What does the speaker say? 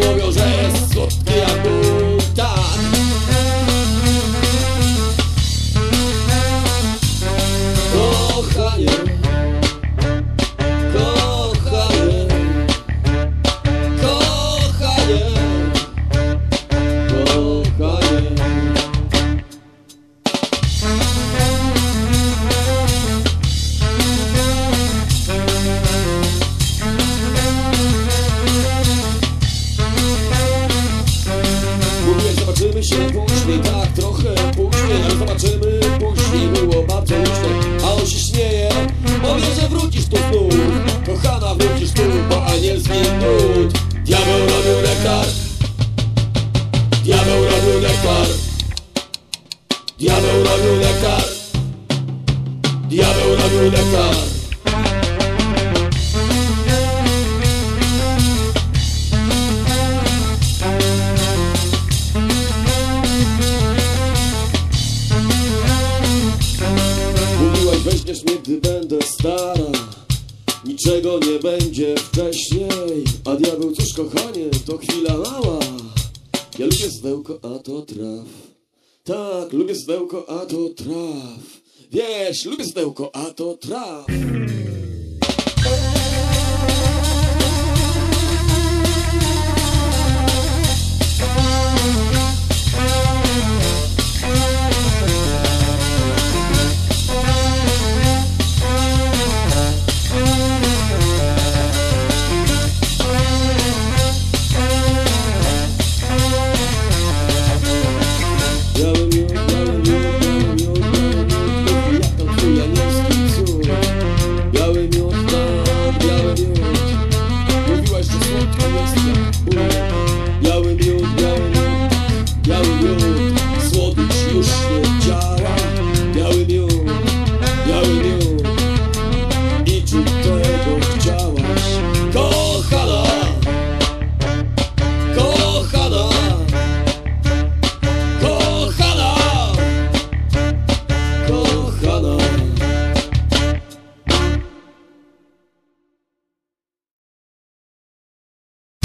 mówią, że jest słodki jak mój tak. Kochanie, kochanie, kochanie, kochanie. Mówię, zobaczymy się później, tak trochę później, ale zobaczymy później, było bardzo luźne, a on się śmieje, bo wie, że wrócisz tu znów, kochana, wrócisz tu, bo anielski nut. Diabeł robił nektar, diabeł robił nektar, diabeł robił nektar, diabeł robił nektar. Mówiłaś, weźmiesz mnie, gdy będę stara, niczego nie będzie wcześniej. A diabeł, cóż kochanie, to chwila mała. Ja lubię zwełko, a to traf. Tak, lubię zwełko, a to traf. Wiesz, lubię zwełko, a to traf. Biały miód, biały miód, biały miód, biały miód, jak tam twój anielski cud. Biały miód, tak, biały miód. Mówiłaś, że słodki jest jak